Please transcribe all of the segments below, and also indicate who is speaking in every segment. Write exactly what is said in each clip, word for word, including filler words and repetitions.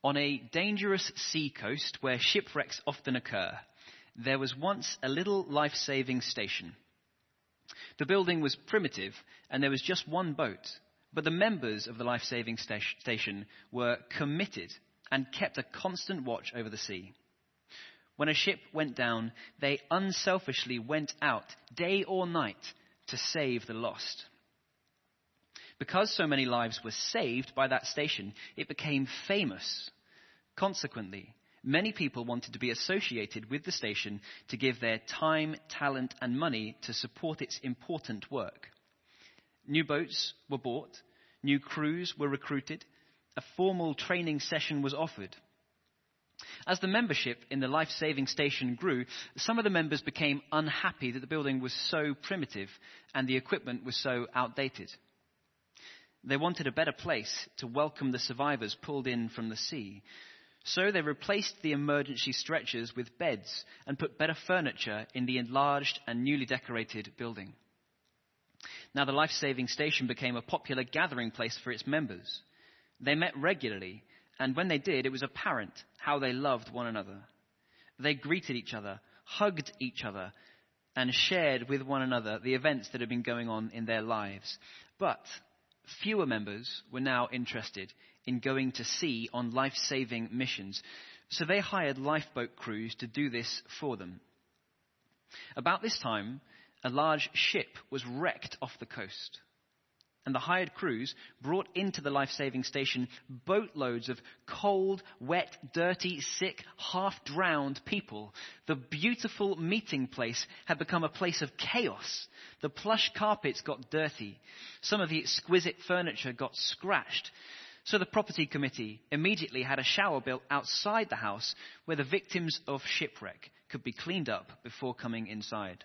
Speaker 1: On a dangerous sea coast where shipwrecks often occur, there was once a little life-saving station. The building was primitive and there was just one boat, but the members of the life-saving sta- station were committed and kept a constant watch over the sea. When a ship went down, they unselfishly went out day or night to save the lost. Because so many lives were saved by that station, it became famous. Consequently, many people wanted to be associated with the station to give their time, talent, and money to support its important work. New boats were bought, new crews were recruited, a formal training session was offered. As the membership in the life-saving station grew, some of the members became unhappy that the building was so primitive and the equipment was so outdated. They wanted a better place to welcome the survivors pulled in from the sea. So they replaced the emergency stretchers with beds and put better furniture in the enlarged and newly decorated building. Now the life-saving station became a popular gathering place for its members. They met regularly, and when they did, it was apparent how they loved one another. They greeted each other, hugged each other, and shared with one another the events that had been going on in their lives. But fewer members were now interested in going to sea on life-saving missions, so they hired lifeboat crews to do this for them. About this time, a large ship was wrecked off the coast, and the hired crews brought into the life-saving station boatloads of cold, wet, dirty, sick, half-drowned people. The beautiful meeting place had become a place of chaos. The plush carpets got dirty. Some of the exquisite furniture got scratched. So the property committee immediately had a shower built outside the house where the victims of shipwreck could be cleaned up before coming inside.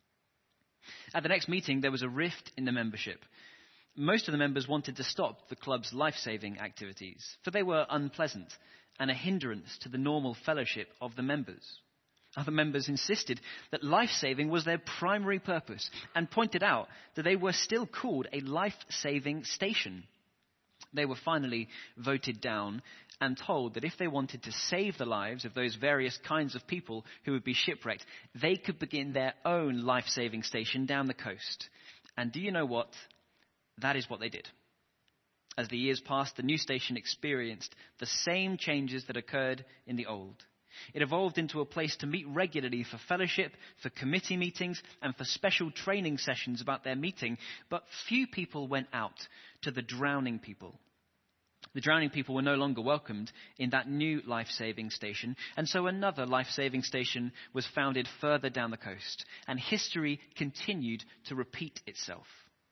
Speaker 1: At the next meeting, there was a rift in the membership. Most of the members wanted to stop the club's life-saving activities, for they were unpleasant and a hindrance to the normal fellowship of the members. Other members insisted that life-saving was their primary purpose and pointed out that they were still called a life-saving station. They were finally voted down and told that if they wanted to save the lives of those various kinds of people who would be shipwrecked, they could begin their own life-saving station down the coast. And do you know what? That is what they did. As the years passed, the new station experienced the same changes that occurred in the old. It evolved into a place to meet regularly for fellowship, for committee meetings, and for special training sessions about their meeting, but few people went out to the drowning people. The drowning people were no longer welcomed in that new life-saving station, and so another life-saving station was founded further down the coast, and history continued to repeat itself.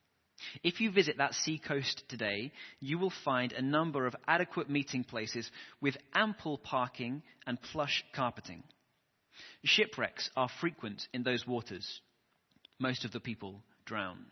Speaker 1: If you visit that sea coast today, you will find a number of adequate meeting places with ample parking and plush carpeting. Shipwrecks are frequent in those waters. Most of the people drown.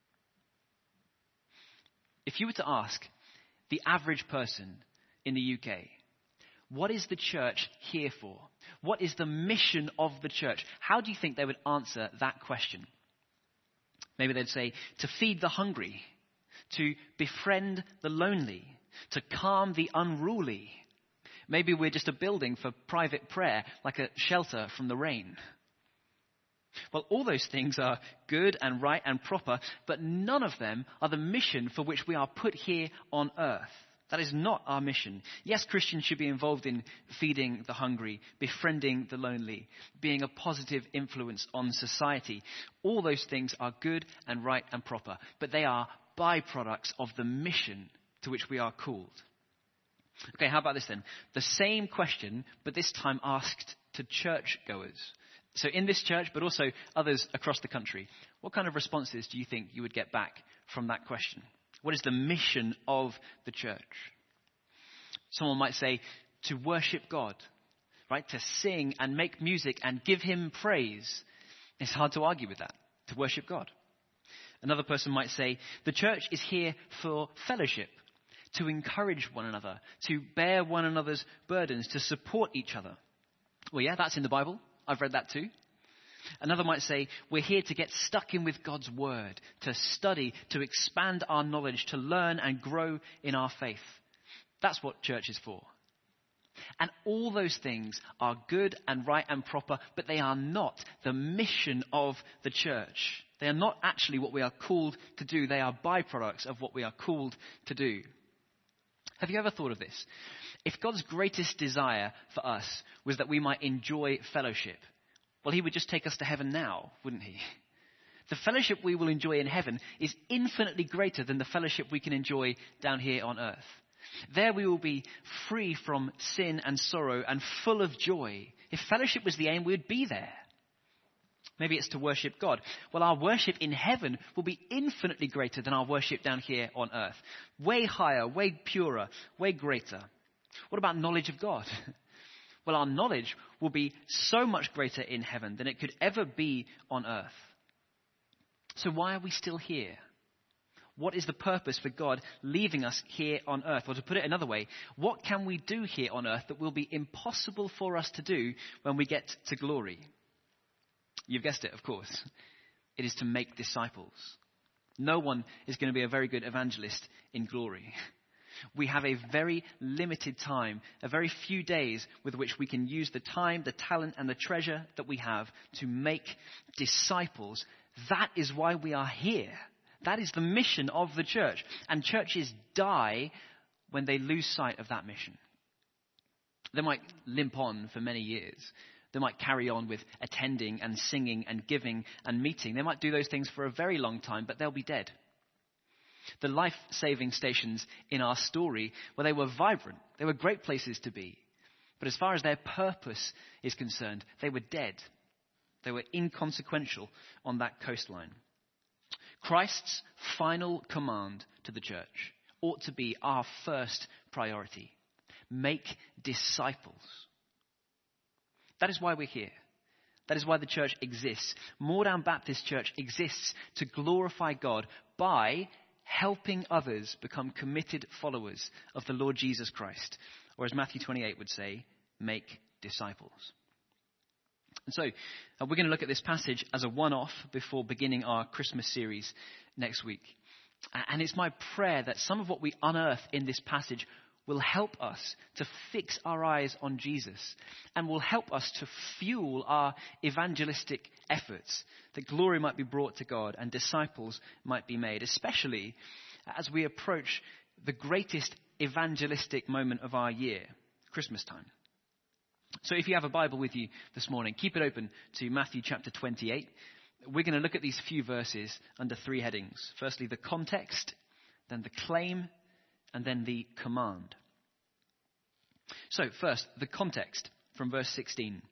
Speaker 1: If you were to ask the average person in the U K, what is the church here for? What is the mission of the church? How do you think they would answer that question? Maybe they'd say, to feed the hungry, to befriend the lonely, to calm the unruly. Maybe we're just a building for private prayer, like a shelter from the rain. Well, all those things are good and right and proper, but none of them are the mission for which we are put here on earth. That is not our mission. Yes, Christians should be involved in feeding the hungry, befriending the lonely, being a positive influence on society. All those things are good and right and proper, but they are byproducts of the mission to which we are called. Okay, how about this then? The same question, but this time asked to churchgoers. So in this church, but also others across the country, what kind of responses do you think you would get back from that question? What is the mission of the church? Someone might say, to worship God, right? To sing and make music and give him praise. It's hard to argue with that, to worship God. Another person might say, the church is here for fellowship, to encourage one another, to bear one another's burdens, to support each other. Well, yeah, that's in the Bible. I've read that too. Another might say, we're here to get stuck in with God's word, to study, to expand our knowledge, to learn and grow in our faith. That's what church is for. And all those things are good and right and proper, but they are not the mission of the church. They are not actually what we are called to do. They are byproducts of what we are called to do. Have you ever thought of this? If God's greatest desire for us was that we might enjoy fellowship, well, he would just take us to heaven now, wouldn't he? The fellowship we will enjoy in heaven is infinitely greater than the fellowship we can enjoy down here on earth. There we will be free from sin and sorrow and full of joy. If fellowship was the aim, we would be there. Maybe it's to worship God. Well, our worship in heaven will be infinitely greater than our worship down here on earth. Way higher, way purer, way greater. What about knowledge of God? Well, our knowledge will be so much greater in heaven than it could ever be on earth. So why are we still here? What is the purpose for God leaving us here on earth? Or to put it another way, what can we do here on earth that will be impossible for us to do when we get to glory? You've guessed it, of course. It is to make disciples. No one is going to be a very good evangelist in glory. We have a very limited time, a very few days with which we can use the time, the talent, and the treasure that we have to make disciples. That is why we are here. That is the mission of the church. And churches die when they lose sight of that mission. They might limp on for many years. They might carry on with attending and singing and giving and meeting. They might do those things for a very long time, but they'll be dead. The life-saving stations in our story, well, they were vibrant. They were great places to be. But as far as their purpose is concerned, they were dead. They were inconsequential on that coastline. Christ's final command to the church ought to be our first priority. Make disciples. That is why we're here. That is why the church exists. Moordown Baptist Church exists to glorify God by helping others become committed followers of the Lord Jesus Christ. Or as Matthew twenty-eight would say, make disciples. And so uh, we're going to look at this passage as a one-off before beginning our Christmas series next week. And it's my prayer that some of what we unearth in this passage will help us to fix our eyes on Jesus and will help us to fuel our evangelistic efforts, that glory might be brought to God and disciples might be made, especially as we approach the greatest evangelistic moment of our year, Christmas time. So if you have a Bible with you this morning, keep it open to Matthew chapter twenty-eight. We're going to look at these few verses under three headings. Firstly, the context, then the claim, and then the command. So first, the context from verse sixteen.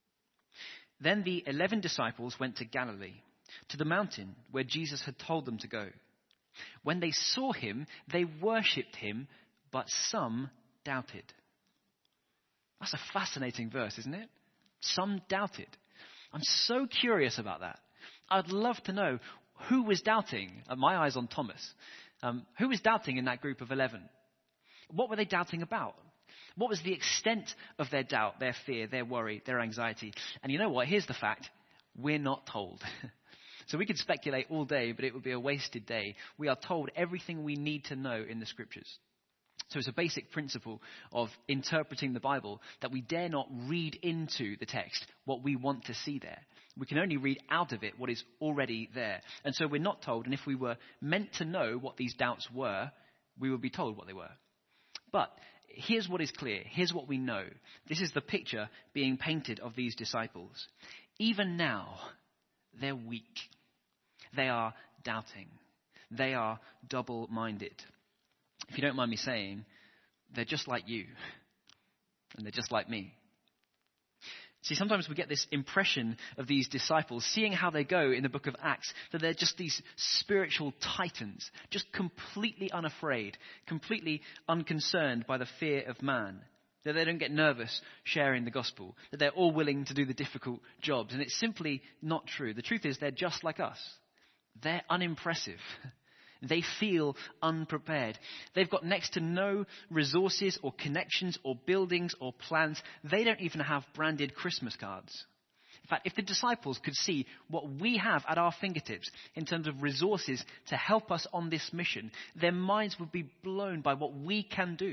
Speaker 1: Then the eleven disciples went to Galilee, to the mountain where Jesus had told them to go. When they saw him, they worshipped him, but some doubted. That's a fascinating verse, isn't it? Some doubted. I'm so curious about that. I'd love to know who was doubting. Uh, my eyes on Thomas. Um, who was doubting in that group of eleven? What were they doubting about? What was the extent of their doubt, their fear, their worry, their anxiety? And you know what? Here's the fact. We're not told. So we could speculate all day, but it would be a wasted day. We are told everything we need to know in the scriptures. So it's a basic principle of interpreting the Bible that we dare not read into the text what we want to see there. We can only read out of it what is already there. And so we're not told, and if we were meant to know what these doubts were, we would be told what they were. But here's what is clear. Here's what we know. This is the picture being painted of these disciples. Even now, they're weak. They are doubting. They are double-minded. If you don't mind me saying, they're just like you. And they're just like me. See, sometimes we get this impression of these disciples, seeing how they go in the book of Acts, that they're just these spiritual titans, just completely unafraid, completely unconcerned by the fear of man, that they don't get nervous sharing the gospel, that they're all willing to do the difficult jobs. And it's simply not true. The truth is they're just like us. They're unimpressive. They feel unprepared. They've got next to no resources or connections or buildings or plans. They don't even have branded Christmas cards. In fact, if the disciples could see what we have at our fingertips in terms of resources to help us on this mission, their minds would be blown by what we can do.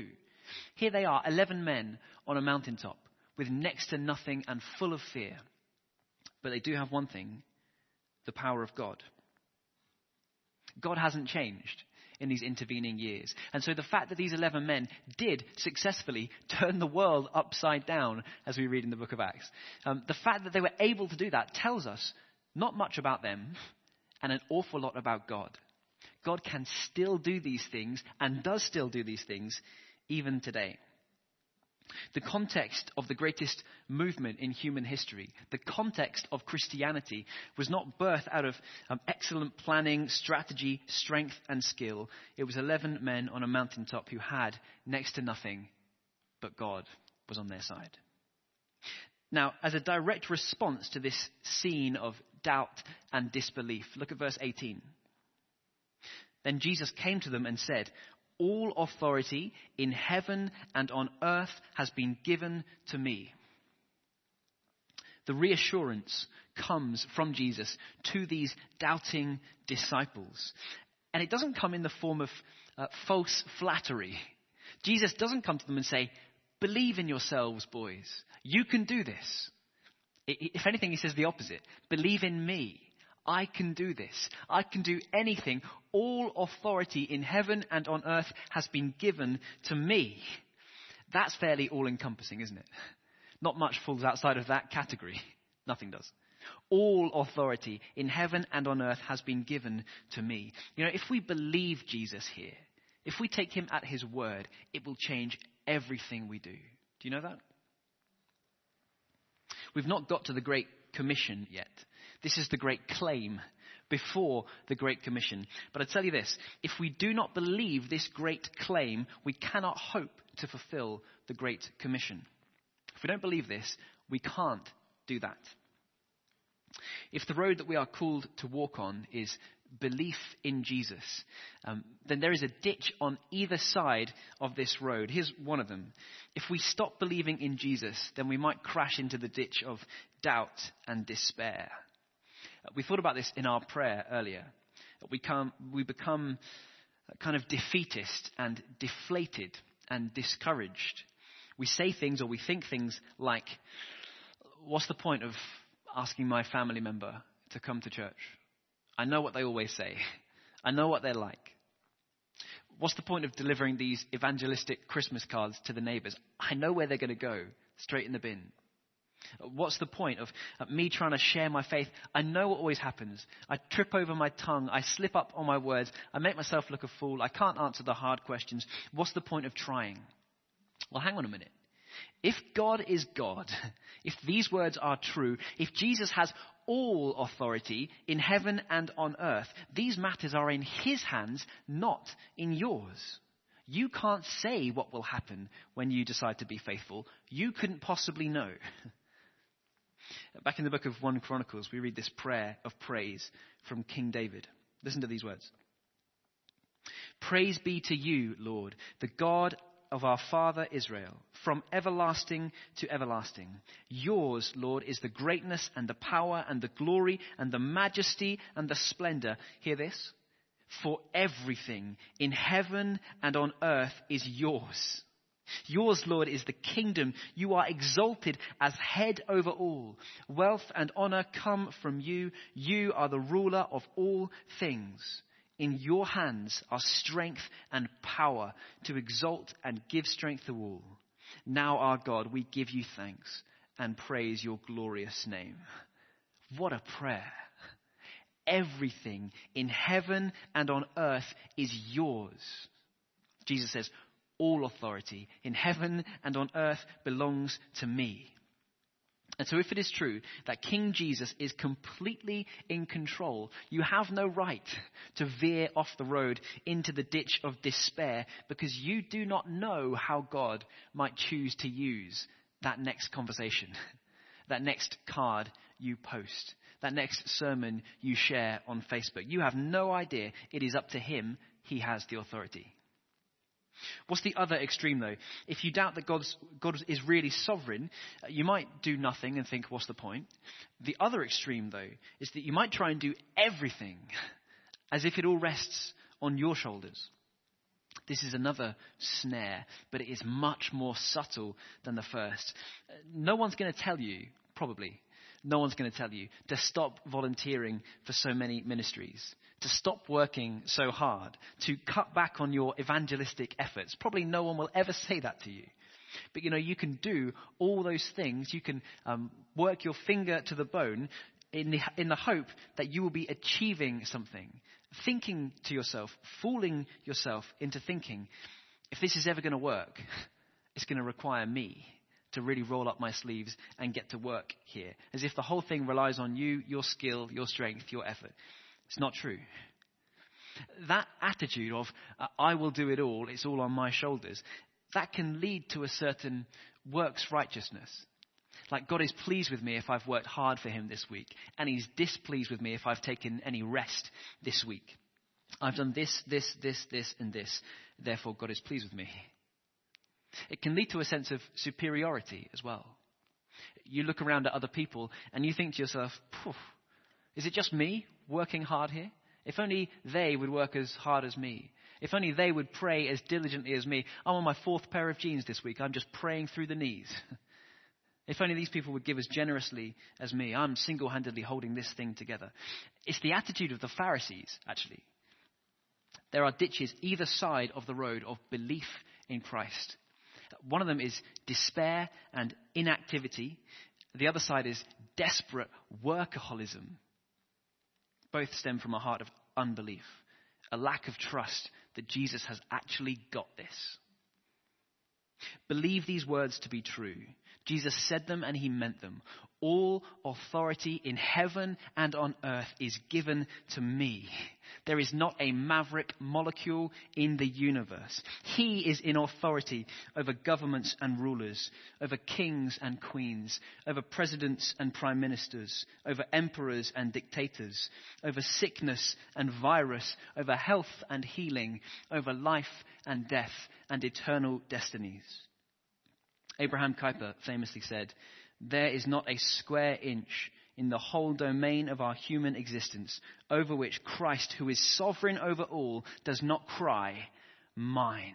Speaker 1: Here they are, eleven men on a mountaintop with next to nothing and full of fear. But they do have one thing, the power of God. God hasn't changed in these intervening years. And so the fact that these eleven men did successfully turn the world upside down, as we read in the book of Acts, um, the fact that they were able to do that tells us not much about them and an awful lot about God. God can still do these things and does still do these things even today. The context of the greatest movement in human history, the context of Christianity, was not birthed out of um, excellent planning, strategy, strength, and skill. It was eleven men on a mountaintop who had next to nothing, but God was on their side. Now, as a direct response to this scene of doubt and disbelief, look at verse eighteen. Then Jesus came to them and said, "All authority in heaven and on earth has been given to me." The reassurance comes from Jesus to these doubting disciples. And it doesn't come in the form of uh, false flattery. Jesus doesn't come to them and say, "Believe in yourselves, boys. You can do this." If anything, he says the opposite. "Believe in me. I can do this. I can do anything. All authority in heaven and on earth has been given to me." That's fairly all-encompassing, isn't it? Not much falls outside of that category. Nothing does. All authority in heaven and on earth has been given to me. You know, if we believe Jesus here, if we take him at his word, it will change everything we do. Do you know that? We've not got to the Great Commission yet. This is the great claim before the Great Commission. But I tell you this, if we do not believe this great claim, we cannot hope to fulfill the Great Commission. If we don't believe this, we can't do that. If the road that we are called to walk on is belief in Jesus, um, then there is a ditch on either side of this road. Here's one of them. If we stop believing in Jesus, then we might crash into the ditch of doubt and despair. We thought about this in our prayer earlier. We, come, we become kind of defeatist and deflated and discouraged. We say things or we think things like, "What's the point of asking my family member to come to church? I know what they always say. I know what they're like. What's the point of delivering these evangelistic Christmas cards to the neighbors? I know where they're going to go, straight in the bin. What's the point of me trying to share my faith? I know what always happens. I trip over my tongue. I slip up on my words. I make myself look a fool. I can't answer the hard questions. What's the point of trying?" Well, hang on a minute. If God is God, if these words are true, if Jesus has all authority in heaven and on earth, these matters are in his hands, not in yours. You can't say what will happen when you decide to be faithful. You couldn't possibly know. Back in the book of First Chronicles, we read this prayer of praise from King David. Listen to these words. "Praise be to you, Lord, the God of our father Israel, from everlasting to everlasting. Yours, Lord, is the greatness and the power and the glory and the majesty and the splendor." Hear this. "For everything in heaven and on earth is yours. Yours, Lord, is the kingdom. You are exalted as head over all. Wealth and honor come from you. You are the ruler of all things. In your hands are strength and power to exalt and give strength to all. Now, our God, we give you thanks and praise your glorious name." What a prayer. Everything in heaven and on earth is yours. Jesus says, all authority in heaven and on earth belongs to me. And so if it is true that King Jesus is completely in control, you have no right to veer off the road into the ditch of despair, because you do not know how God might choose to use that next conversation, that next card you post, that next sermon you share on Facebook. You have no idea. It is up to him. He has the authority. What's the other extreme, though? If you doubt that God's, God is really sovereign, you might do nothing and think, what's the point? The other extreme, though, is that you might try and do everything as if it all rests on your shoulders. This is another snare, but it is much more subtle than the first. No one's going to tell you, probably, no one's going to tell you to stop volunteering for so many ministries, to stop working so hard, to cut back on your evangelistic efforts. Probably no one will ever say that to you. But, you know, you can do all those things. You can um, work your finger to the bone in the, in the hope that you will be achieving something, thinking to yourself, fooling yourself into thinking, if this is ever going to work, it's going to require me to really roll up my sleeves and get to work here. As if the whole thing relies on you, your skill, your strength, your effort. It's not true. That attitude of, uh, I will do it all, it's all on my shoulders, that can lead to a certain works righteousness. Like, God is pleased with me if I've worked hard for him this week, and he's displeased with me if I've taken any rest this week. I've done this, this, this, this, and this. Therefore, God is pleased with me. It can lead to a sense of superiority as well. You look around at other people and you think to yourself, is it just me working hard here? If only they would work as hard as me. If only they would pray as diligently as me. I'm on my fourth pair of jeans this week. I'm just praying through the knees. If only these people would give as generously as me. I'm single-handedly holding this thing together. It's the attitude of the Pharisees, actually. There are ditches either side of the road of belief in Christ. One of them is despair and inactivity. The other side is desperate workaholism. Both stem from a heart of unbelief, a lack of trust that Jesus has actually got this. Believe these words to be true. Jesus said them and he meant them. All authority in heaven and on earth is given to me. There is not a maverick molecule in the universe. He is in authority over governments and rulers, over kings and queens, over presidents and prime ministers, over emperors and dictators, over sickness and virus, over health and healing, over life and death and eternal destinies. Abraham Kuyper famously said, "There is not a square inch in the whole domain of our human existence over which Christ, who is sovereign over all, does not cry, 'Mine.'"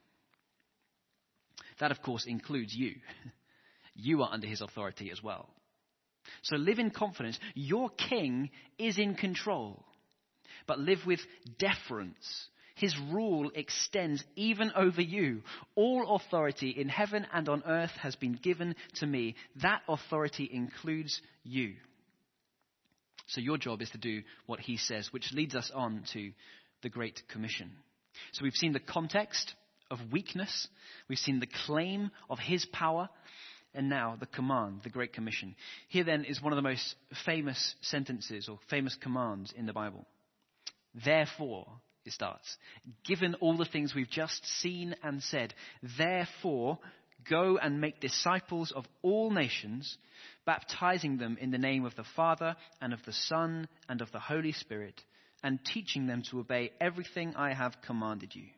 Speaker 1: That, of course, includes you. You are under his authority as well. So live in confidence. Your king is in control. But live with deference. His rule extends even over you. All authority in heaven and on earth has been given to me. That authority includes you. So your job is to do what he says, which leads us on to the Great Commission. So we've seen the context of weakness. We've seen the claim of his power. And now the command, the Great Commission. Here then is one of the most famous sentences or famous commands in the Bible. Therefore, it starts, given all the things we've just seen and said, therefore, go and make disciples of all nations, baptizing them in the name of the Father and of the Son and of the Holy Spirit, and teaching them to obey everything I have commanded you.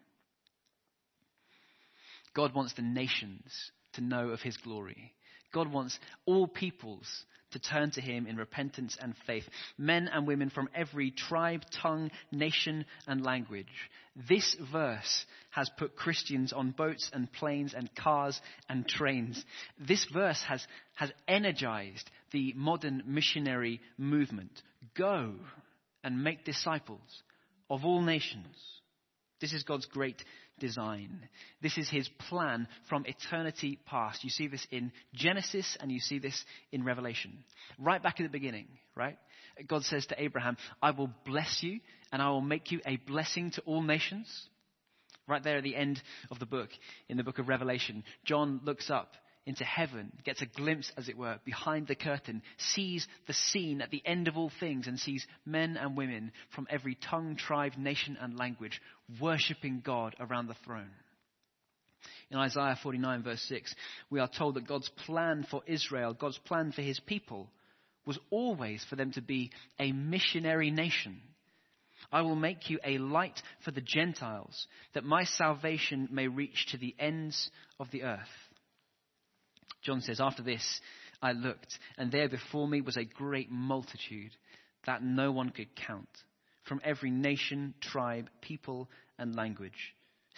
Speaker 1: God wants the nations to know of his glory. God wants all peoples to turn to him in repentance and faith. Men and women from every tribe, tongue, nation and language. This verse has put Christians on boats and planes and cars and trains. This verse has, has energized the modern missionary movement. Go and make disciples of all nations. This is God's great design. This is his plan from eternity past. You see this in Genesis and you see this in Revelation. Right back at the beginning, right? God says to Abraham, I will bless you and I will make you a blessing to all nations. Right there at the end of the book, in the book of Revelation, John looks up into heaven, gets a glimpse, as it were, behind the curtain, sees the scene at the end of all things and sees men and women from every tongue, tribe, nation and language worshipping God around the throne. In Isaiah forty-nine verse six, we are told that God's plan for Israel, God's plan for his people, was always for them to be a missionary nation. I will make you a light for the Gentiles, that my salvation may reach to the ends of the earth. John says, after this I looked, and there before me was a great multitude that no one could count, from every nation, tribe, people, and language,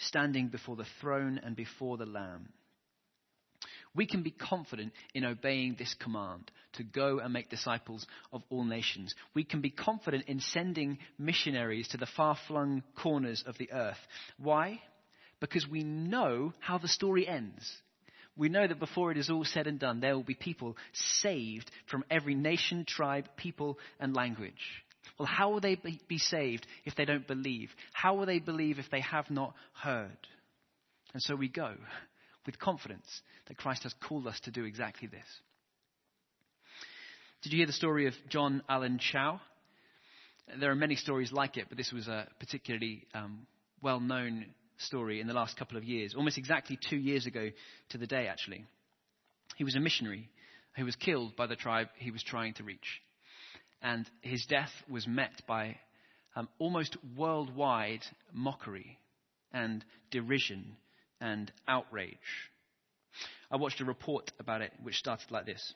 Speaker 1: standing before the throne and before the Lamb. We can be confident in obeying this command to go and make disciples of all nations. We can be confident in sending missionaries to the far-flung corners of the earth. Why? Because we know how the story ends. We know that before it is all said and done, there will be people saved from every nation, tribe, people, and language. Well, how will they be saved if they don't believe? How will they believe if they have not heard? And so we go with confidence that Christ has called us to do exactly this. Did you hear the story of John Allen Chau? There are many stories like it, but this was a particularly um, well-known story in the last couple of years, almost exactly two years ago to the day, actually. He was a missionary who was killed by the tribe he was trying to reach. And his death was met by um, almost worldwide mockery and derision and outrage. I watched a report about it which started like this.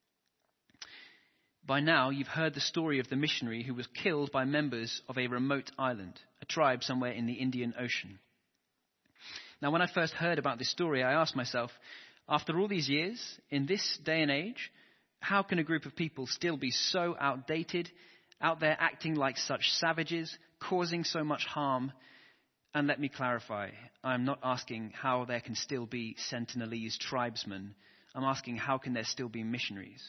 Speaker 1: By now, you've heard the story of the missionary who was killed by members of a remote island, a tribe somewhere in the Indian Ocean. Now, when I first heard about this story, I asked myself, after all these years, in this day and age, how can a group of people still be so outdated, out there acting like such savages, causing so much harm? And let me clarify, I'm not asking how there can still be Sentinelese tribesmen. I'm asking how can there still be missionaries?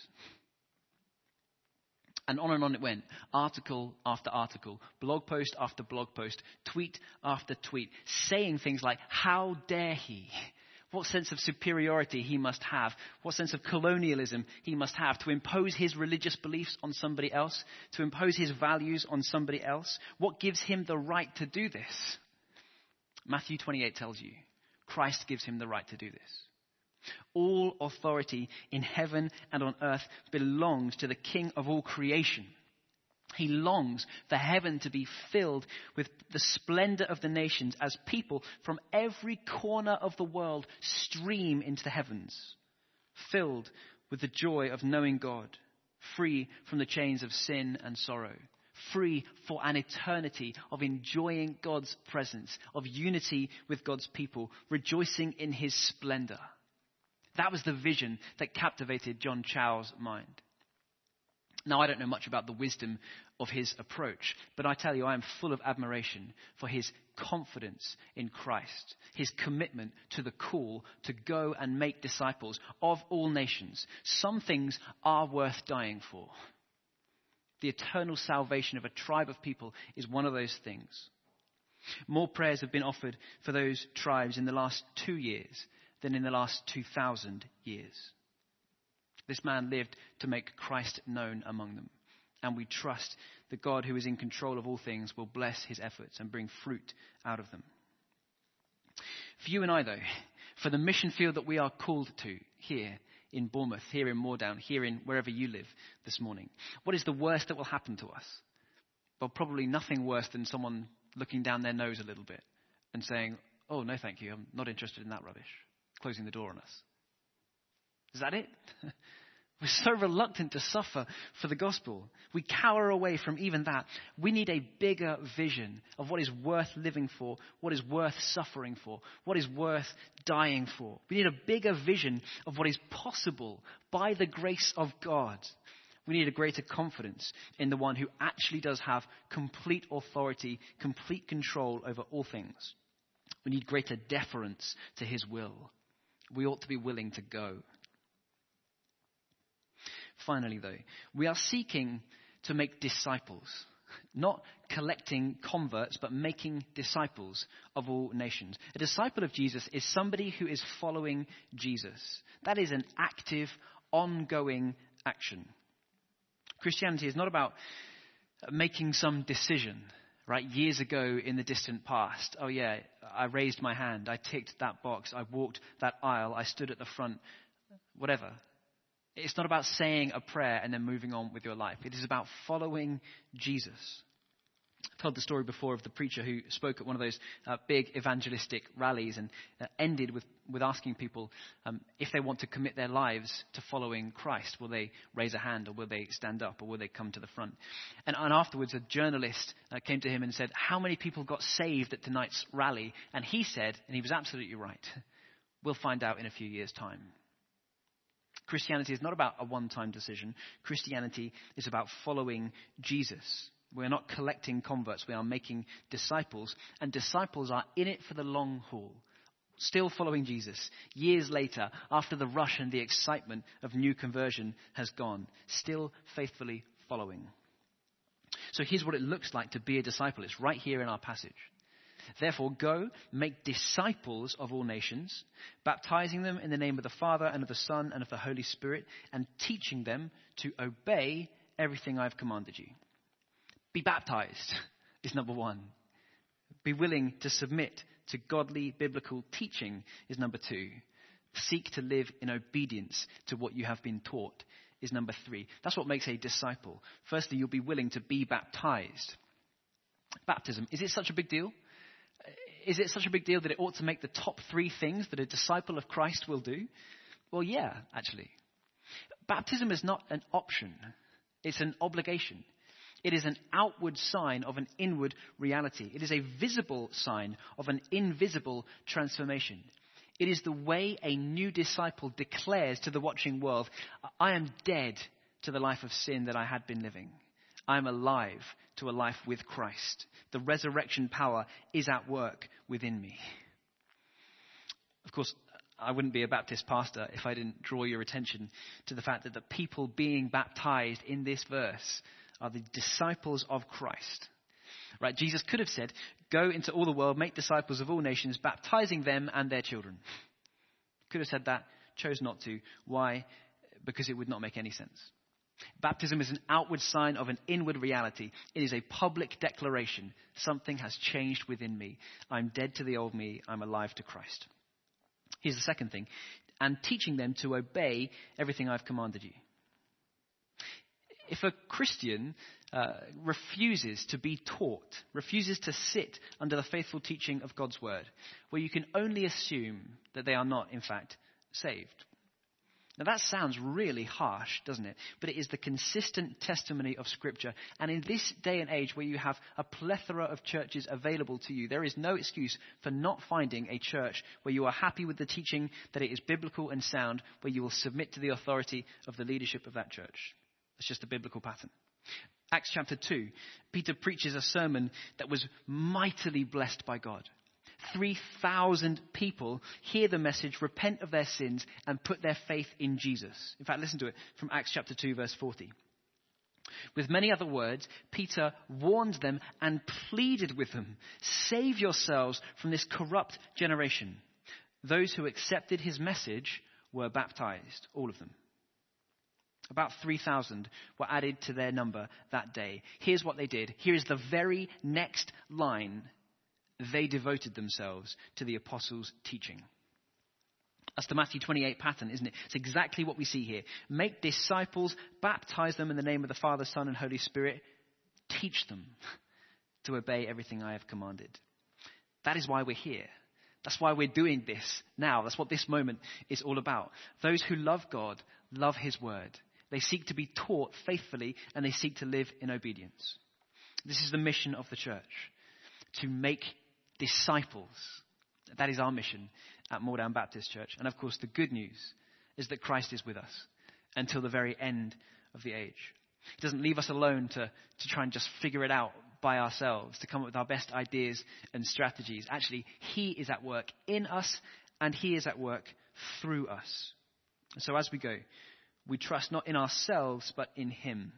Speaker 1: And on and on it went, article after article, blog post after blog post, tweet after tweet, saying things like, how dare he? What sense of superiority he must have, what sense of colonialism he must have to impose his religious beliefs on somebody else, to impose his values on somebody else. What gives him the right to do this? Matthew twenty-eight tells you, Christ gives him the right to do this. All authority in heaven and on earth belongs to the King of all creation. He longs for heaven to be filled with the splendor of the nations as people from every corner of the world stream into the heavens, filled with the joy of knowing God, free from the chains of sin and sorrow, free for an eternity of enjoying God's presence, of unity with God's people, rejoicing in his splendor. That was the vision that captivated John Chau's mind. Now, I don't know much about the wisdom of his approach, but I tell you, I am full of admiration for his confidence in Christ, his commitment to the call to go and make disciples of all nations. Some things are worth dying for. The eternal salvation of a tribe of people is one of those things. More prayers have been offered for those tribes in the last two years than in the last two thousand years. This man lived to make Christ known among them. And we trust that God, who is in control of all things, will bless his efforts and bring fruit out of them. For you and I, though, for the mission field that we are called to here in Bournemouth, here in Moordown, here in wherever you live this morning, what is the worst that will happen to us? Well, probably nothing worse than someone looking down their nose a little bit and saying, oh, no, thank you, I'm not interested in that rubbish, closing the door on us. Is that it? We're so reluctant to suffer for the gospel. We cower away from even that. We need a bigger vision of what is worth living for, what is worth suffering for, what is worth dying for. We need a bigger vision of what is possible by the grace of God. We need a greater confidence in the one who actually does have complete authority, complete control over all things. We need greater deference to his will. We ought to be willing to go. Finally, though, we are seeking to make disciples, not collecting converts, but making disciples of all nations. A disciple of Jesus is somebody who is following Jesus. That is an active, ongoing action. Christianity is not about making some decision, right? Years ago in the distant past. Oh yeah, I raised my hand, I ticked that box, I walked that aisle, I stood at the front, whatever. It's not about saying a prayer and then moving on with your life. It is about following Jesus. I've told the story before of the preacher who spoke at one of those uh, big evangelistic rallies and uh, ended with, with asking people um, if they want to commit their lives to following Christ. Will they raise a hand, or will they stand up, or will they come to the front? And, and afterwards, a journalist uh, came to him and said, how many people got saved at tonight's rally? And he said, and he was absolutely right, we'll find out in a few years' time. Christianity is not about a one-time decision. Christianity is about following Jesus. We are not collecting converts. We are making disciples. And disciples are in it for the long haul. Still following Jesus. Years later, after the rush and the excitement of new conversion has gone. Still faithfully following. So here's what it looks like to be a disciple. It's right here in our passage. Therefore, go, make disciples of all nations, baptizing them in the name of the Father and of the Son and of the Holy Spirit, and teaching them to obey everything I've commanded you. Be baptized is number one. Be willing to submit to godly biblical teaching is number two. Seek to live in obedience to what you have been taught is number three. That's what makes a disciple. Firstly, you'll be willing to be baptized. Baptism, is it such a big deal? Is it such a big deal that it ought to make the top three things that a disciple of Christ will do? Well, yeah, actually. Baptism is not an option. It's an obligation. It is an outward sign of an inward reality. It is a visible sign of an invisible transformation. It is the way a new disciple declares to the watching world, I am dead to the life of sin that I had been living. I am alive to a life with Christ. The resurrection power is at work within me. Of course, I wouldn't be a Baptist pastor if I didn't draw your attention to the fact that the people being baptized in this verse are the disciples of Christ. Right? Jesus could have said, go into all the world, make disciples of all nations, baptizing them and their children. Could have said that, chose not to. Why? Because it would not make any sense. Baptism is an outward sign of an inward reality. It is a public declaration. Something has changed within me. I'm dead to the old me. I'm alive to Christ. Here's the second thing. And teaching them to obey everything I've commanded you. If a Christian uh, refuses to be taught, refuses to sit under the faithful teaching of God's word, well, you can only assume that they are not, in fact, saved. Now that sounds really harsh, doesn't it? But it is the consistent testimony of Scripture. And in this day and age where you have a plethora of churches available to you, there is no excuse for not finding a church where you are happy with the teaching, that it is biblical and sound, where you will submit to the authority of the leadership of that church. It's just a biblical pattern. Acts chapter two, Peter preaches a sermon that was mightily blessed by God. three thousand people hear the message, repent of their sins, and put their faith in Jesus. In fact, listen to it from Acts chapter two, verse forty. With many other words, Peter warned them and pleaded with them, save yourselves from this corrupt generation. Those who accepted his message were baptized, all of them. About three thousand were added to their number that day. Here's what they did. Here is the very next line. They devoted themselves to the apostles' teaching. That's the Matthew twenty-eight pattern, isn't it? It's exactly what we see here. Make disciples, baptize them in the name of the Father, Son, and Holy Spirit. Teach them to obey everything I have commanded. That is why we're here. That's why we're doing this now. That's what this moment is all about. Those who love God love his word. They seek to be taught faithfully, and they seek to live in obedience. This is the mission of the church, to make disciples. That is our mission at Moordown Baptist Church. And of course, the good news is that Christ is with us until the very end of the age. He doesn't leave us alone to, to try and just figure it out by ourselves, to come up with our best ideas and strategies. Actually, he is at work in us, and he is at work through us. And so as we go, we trust not in ourselves, but in him.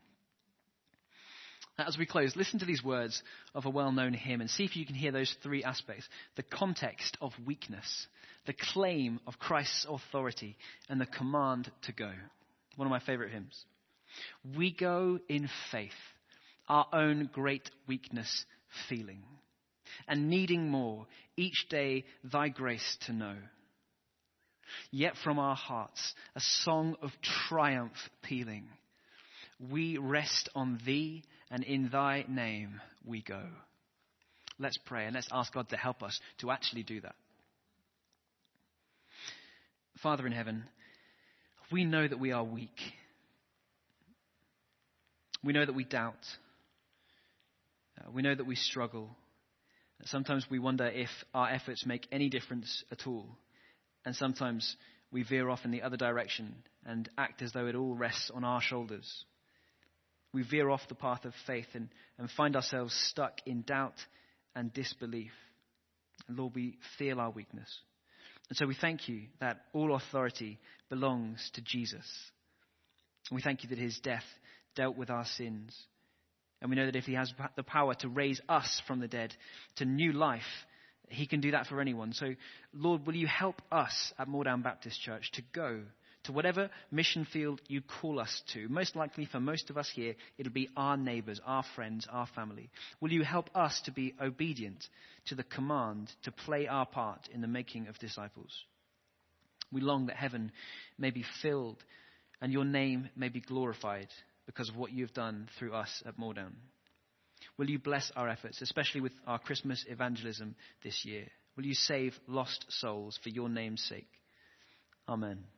Speaker 1: Now, as we close, listen to these words of a well-known hymn and see if you can hear those three aspects. The context of weakness, the claim of Christ's authority, and the command to go. One of my favorite hymns. We go in faith, our own great weakness feeling, and needing more each day thy grace to know. Yet from our hearts a song of triumph pealing. We rest on thee, and in thy name we go. Let's pray and let's ask God to help us to actually do that. Father in heaven, we know that we are weak. We know that we doubt. Uh, we know that we struggle. Sometimes we wonder if our efforts make any difference at all. And sometimes we veer off in the other direction and act as though it all rests on our shoulders. We veer off the path of faith and, and find ourselves stuck in doubt and disbelief. And Lord, we feel our weakness. And so we thank you that all authority belongs to Jesus. And we thank you that his death dealt with our sins. And we know that if he has the power to raise us from the dead to new life, he can do that for anyone. So, Lord, will you help us at Moordown Baptist Church to go to whatever mission field you call us to? Most likely for most of us here, it'll be our neighbours, our friends, our family. Will you help us to be obedient to the command to play our part in the making of disciples? We long that heaven may be filled and your name may be glorified because of what you've done through us at Moordown. Will you bless our efforts, especially with our Christmas evangelism this year? Will you save lost souls for your name's sake? Amen.